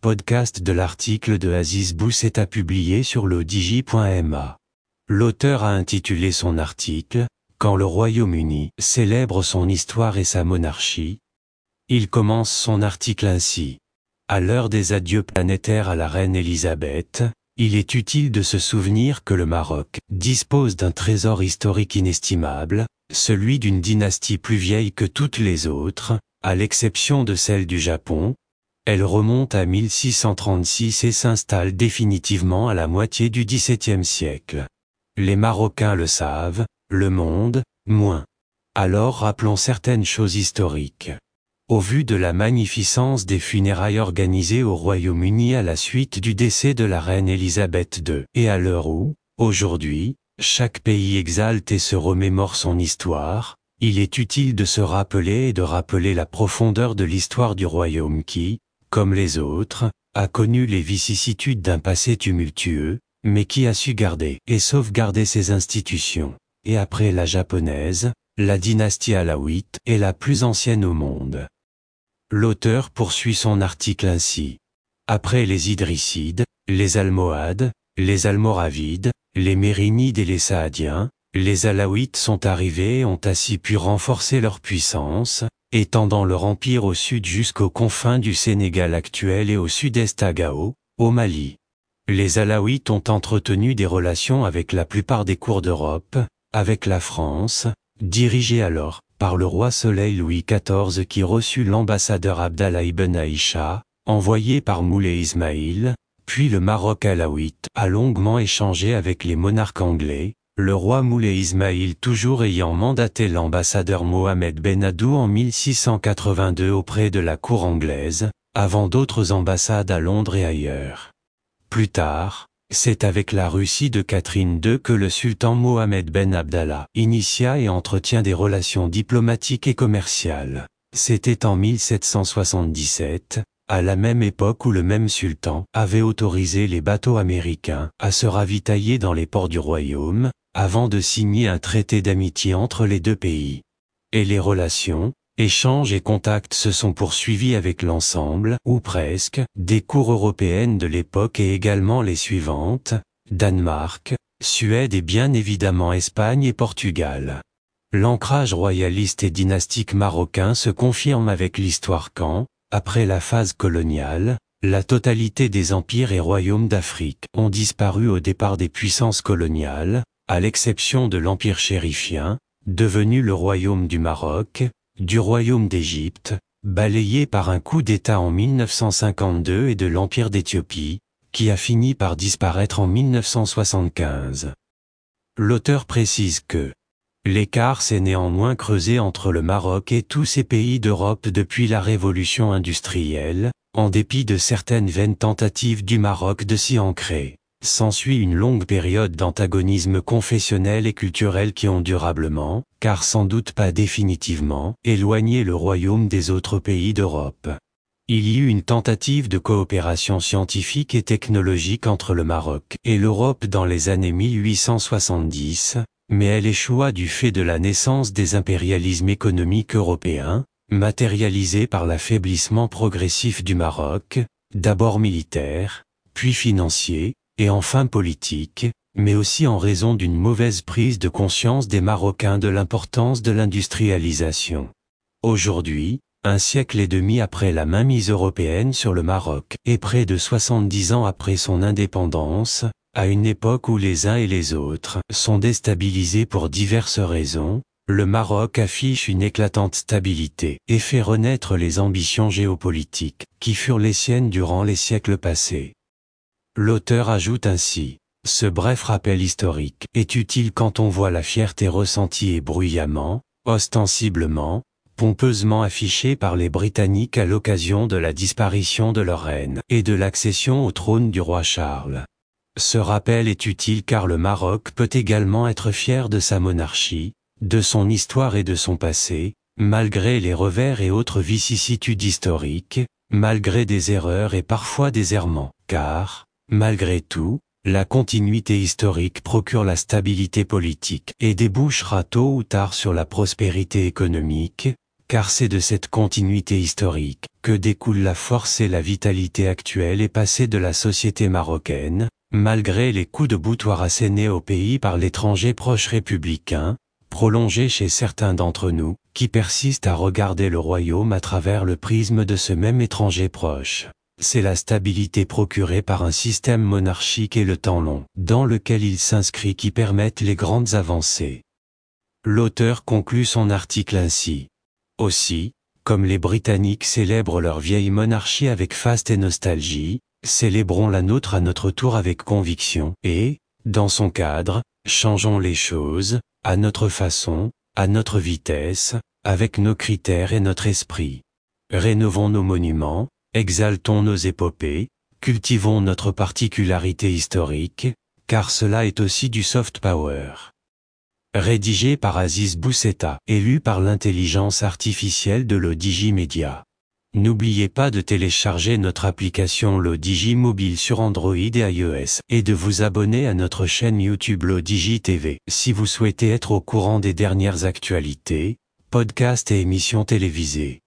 podcast de l'article de Aziz Bousseta publié sur ledigi.ma. L'auteur a intitulé son article « Quand le Royaume-Uni célèbre son histoire et sa monarchie ». Il commence son article ainsi. À l'heure des adieux planétaires à la reine Élisabeth, il est utile de se souvenir que le Maroc dispose d'un trésor historique inestimable, celui d'une dynastie plus vieille que toutes les autres, à l'exception de celle du Japon. Elle remonte à 1636 et s'installe définitivement à la moitié du XVIIe siècle. Les Marocains le savent, le monde, moins. Alors rappelons certaines choses historiques. Au vu de la magnificence des funérailles organisées au Royaume-Uni à la suite du décès de la reine Élisabeth II, et à l'heure où, aujourd'hui, chaque pays exalte et se remémore son histoire, il est utile de se rappeler et de rappeler la profondeur de l'histoire du royaume qui, comme les autres, a connu les vicissitudes d'un passé tumultueux, mais qui a su garder et sauvegarder ses institutions. Et après la japonaise, la dynastie alaouite est la plus ancienne au monde. L'auteur poursuit son article ainsi. Après les Idrissides, les Almohades, les Almoravides, les Mérinides et les Saadiens, les Alaouites sont arrivés et ont ainsi pu renforcer leur puissance, étendant leur empire au sud jusqu'aux confins du Sénégal actuel et au sud-est à Gao, au Mali. Les Alaouites ont entretenu des relations avec la plupart des cours d'Europe, avec la France, dirigée alors par le roi Soleil Louis XIV qui reçut l'ambassadeur Abdallah ibn Aïcha, envoyé par Moulay Ismaïl, puis le Maroc alaouite a longuement échangé avec les monarques anglais, le roi Moulay Ismaïl toujours ayant mandaté l'ambassadeur Mohamed Ben Abdou en 1682 auprès de la cour anglaise, avant d'autres ambassades à Londres et ailleurs. Plus tard, c'est avec la Russie de Catherine II que le sultan Mohamed Ben Abdallah initia et entretient des relations diplomatiques et commerciales. C'était en 1777, à la même époque où le même sultan avait autorisé les bateaux américains à se ravitailler dans les ports du royaume, avant de signer un traité d'amitié entre les deux pays. Et les relations, échanges et contacts se sont poursuivis avec l'ensemble, ou presque, des cours européennes de l'époque et également les suivantes, Danemark, Suède et bien évidemment Espagne et Portugal. L'ancrage royaliste et dynastique marocain se confirme avec l'histoire quand, après la phase coloniale, la totalité des empires et royaumes d'Afrique ont disparu au départ des puissances coloniales, à l'exception de l'empire chérifien, devenu le royaume du Maroc, du royaume d'Égypte, balayé par un coup d'État en 1952 et de l'empire d'Éthiopie, qui a fini par disparaître en 1975. L'auteur précise que l'écart s'est néanmoins creusé entre le Maroc et tous ces pays d'Europe depuis la révolution industrielle, en dépit de certaines vaines tentatives du Maroc de s'y ancrer. S'ensuit une longue période d'antagonisme confessionnel et culturel qui ont durablement, car sans doute pas définitivement, éloigné le royaume des autres pays d'Europe. Il y eut une tentative de coopération scientifique et technologique entre le Maroc et l'Europe dans les années 1870, mais elle échoua du fait de la naissance des impérialismes économiques européens, matérialisés par l'affaiblissement progressif du Maroc, d'abord militaire, puis financier, et enfin politique, mais aussi en raison d'une mauvaise prise de conscience des Marocains de l'importance de l'industrialisation. Aujourd'hui, un siècle et demi après la mainmise européenne sur le Maroc, et près de 70 ans après son indépendance, à une époque où les uns et les autres sont déstabilisés pour diverses raisons, le Maroc affiche une éclatante stabilité et fait renaître les ambitions géopolitiques qui furent les siennes durant les siècles passés. L'auteur ajoute ainsi, ce bref rappel historique est utile quand on voit la fierté ressentie et bruyamment, ostensiblement, pompeusement affichée par les Britanniques à l'occasion de la disparition de leur reine et de l'accession au trône du roi Charles. Ce rappel est utile car le Maroc peut également être fier de sa monarchie, de son histoire et de son passé, malgré les revers et autres vicissitudes historiques, malgré des erreurs et parfois des errements, car, malgré tout, la continuité historique procure la stabilité politique et débouchera tôt ou tard sur la prospérité économique, car c'est de cette continuité historique que découle la force et la vitalité actuelle et passée de la société marocaine, malgré les coups de boutoir assénés au pays par l'étranger proche républicain, prolongés chez certains d'entre nous, qui persistent à regarder le royaume à travers le prisme de ce même étranger proche. C'est la stabilité procurée par un système monarchique et le temps long, dans lequel il s'inscrit qui permettent les grandes avancées. L'auteur conclut son article ainsi. Aussi, comme les Britanniques célèbrent leur vieille monarchie avec faste et nostalgie, célébrons la nôtre à notre tour avec conviction et, dans son cadre, changeons les choses, à notre façon, à notre vitesse, avec nos critères et notre esprit. Rénovons nos monuments, exaltons nos épopées, cultivons notre particularité historique, car cela est aussi du soft power. Rédigé par Aziz Bousseta et lu par l'intelligence artificielle de l'Odigi Media. N'oubliez pas de télécharger notre application l'Odigi Mobile sur Android et iOS et de vous abonner à notre chaîne YouTube l'Odigi TV si vous souhaitez être au courant des dernières actualités, podcasts et émissions télévisées.